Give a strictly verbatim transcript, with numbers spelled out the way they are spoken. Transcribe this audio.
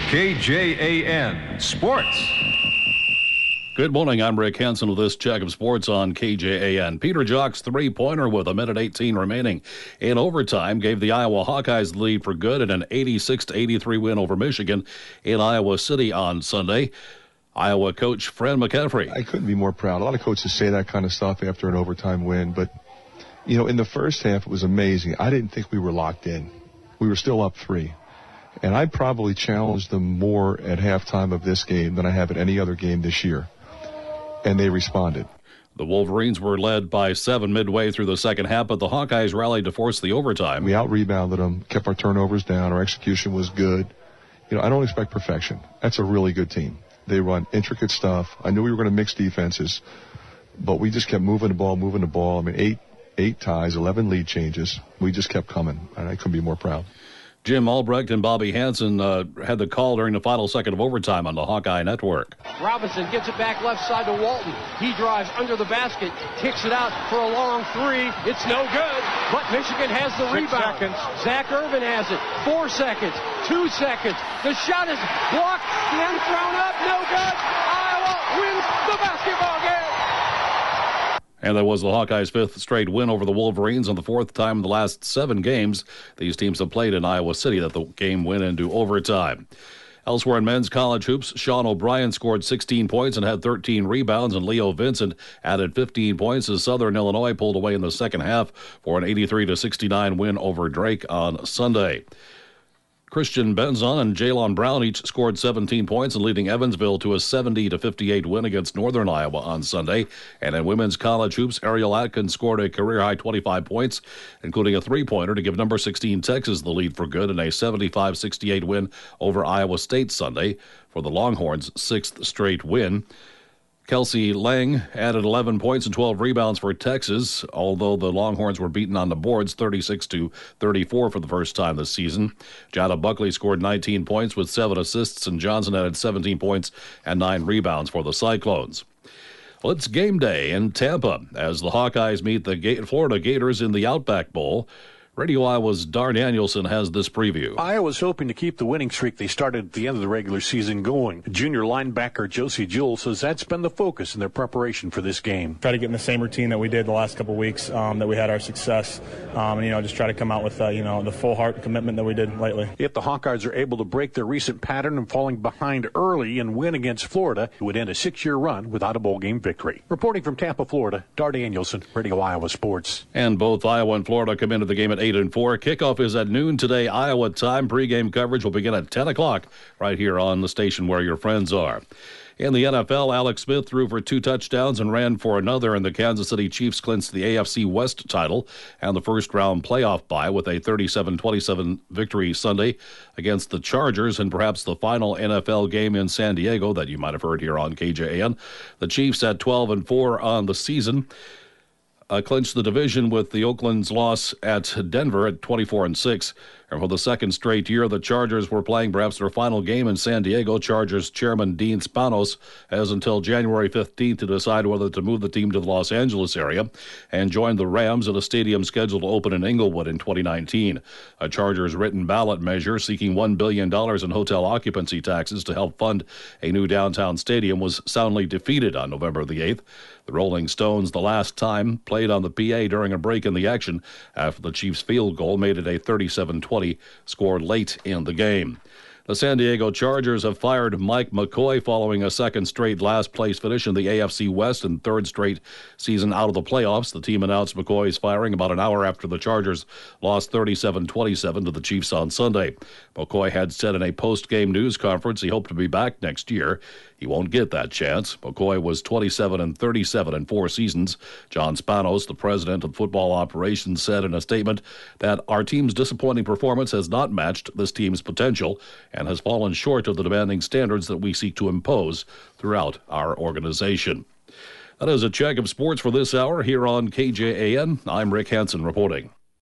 K J A N Sports. Good morning. I'm Rick Hansen with this check of sports on K J A N. Peter Jock's three-pointer with a minute eighteen remaining in overtime gave the Iowa Hawkeyes the lead for good in an eighty-six to eighty-three win over Michigan in Iowa City on Sunday. Iowa coach Fran McCaffrey. I couldn't be more proud. A lot of coaches say that kind of stuff after an overtime win, but, you know, in the first half it was amazing. I didn't think we were locked in. We were still up three. And I probably challenged them more at halftime of this game than I have at any other game this year. And they responded. The Wolverines were led by seven midway through the second half, but the Hawkeyes rallied to force the overtime. We out-rebounded them, kept our turnovers down, our execution was good. You know, I don't expect perfection. That's a really good team. They run intricate stuff. I knew we were going to mix defenses, but we just kept moving the ball, moving the ball. I mean, eight, eight ties, eleven lead changes. We just kept coming, and I couldn't be more proud. Jim Albrecht and Bobby Hansen uh, had the call during the final second of overtime on the Hawkeye Network. Robinson gets it back left side to Walton. He drives under the basket, kicks it out for a long three. It's no good, but Michigan has the Six rebound. seconds. Zach Irvin has it. Four seconds, two seconds. The shot is blocked and thrown up. No good. Iowa wins the basketball game. And that was the Hawkeyes' fifth straight win over the Wolverines, and the fourth time in the last seven games these teams have played in Iowa City that the game went into overtime. Elsewhere in men's college hoops, Sean O'Brien scored sixteen points and had thirteen rebounds, and Leo Vincent added fifteen points as Southern Illinois pulled away in the second half for an eighty-three to sixty-nine win over Drake on Sunday. Christian Benzon and Jalon Brown each scored seventeen points and leading Evansville to a seventy to fifty-eight win against Northern Iowa on Sunday. And in women's college hoops, Ariel Atkins scored a career-high twenty-five points, including a three-pointer to give number sixteen Texas the lead for good in a seventy-five sixty-eight win over Iowa State Sunday for the Longhorns' sixth straight win. Kelsey Lang added eleven points and twelve rebounds for Texas, although the Longhorns were beaten on the boards thirty-six to thirty-four for the first time this season. Jada Buckley scored nineteen points with seven assists, and Johnson added seventeen points and nine rebounds for the Cyclones. Well, it's game day in Tampa as the Hawkeyes meet the Florida Gators in the Outback Bowl. Radio Iowa's Dar Danielson has this preview. Iowa's hoping to keep the winning streak they started at the end of the regular season going. Junior linebacker Josie Jewell says that's been the focus in their preparation for this game. Try to get in the same routine that we did the last couple of weeks um, that we had our success, um, and you know just try to come out with uh, you know the full heart commitment that we did lately. If the Hawkeyes are able to break their recent pattern of falling behind early and win against Florida, it would end a six-year run without a bowl game victory. Reporting from Tampa, Florida, Dar Danielson, Radio Iowa Sports. And both Iowa and Florida come into the game at eight and four. Kickoff is at noon today, Iowa time. Pre-game coverage will begin at ten o'clock right here on the station where your friends are. In the N F L, Alex Smith threw for two touchdowns and ran for another, and the Kansas City Chiefs clinched the A F C West title and the first-round playoff bye with a thirty-seven twenty-seven victory Sunday against the Chargers, and perhaps the final N F L game in San Diego that you might have heard here on K J A N. The Chiefs at twelve and four on the season. Uh, clinched the division with the Oakland's loss at Denver at twenty-four and six. And for the second straight year, the Chargers were playing perhaps their final game in San Diego. Chargers chairman Dean Spanos has until January fifteenth to decide whether to move the team to the Los Angeles area and join the Rams at a stadium scheduled to open in Inglewood in twenty nineteen. A Chargers written ballot measure seeking one billion dollars in hotel occupancy taxes to help fund a new downtown stadium was soundly defeated on November the eighth. The Rolling Stones, the last time, played on the P A during a break in the action after the Chiefs' field goal made it a thirty-seven twenty score late in the game. The San Diego Chargers have fired Mike McCoy following a second straight last-place finish in the A F C West and third straight season out of the playoffs. The team announced McCoy's firing about an hour after the Chargers lost thirty-seven twenty-seven to the Chiefs on Sunday. McCoy had said in a post-game news conference he hoped to be back next year. He won't get that chance. McCoy was twenty-seven and thirty-seven in four seasons. John Spanos, the president of football operations, said in a statement that our team's disappointing performance has not matched this team's potential and has fallen short of the demanding standards that we seek to impose throughout our organization. That is a check of sports for this hour here on K J A N. I'm Rick Hansen reporting.